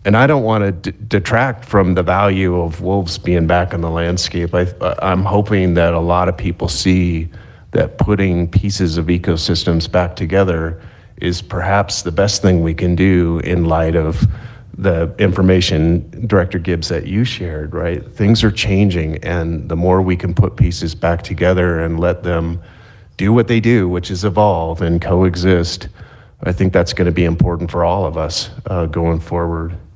And I don't want to detract from the value of wolves being back in the landscape. I'm hoping that a lot of people see that putting pieces of ecosystems back together is perhaps the best thing we can do in light of the information, Director Gibbs, that you shared, right? Things are changing, and the more we can put pieces back together and let them do what they do, which is evolve and coexist, I think that's going to be important for all of us going forward.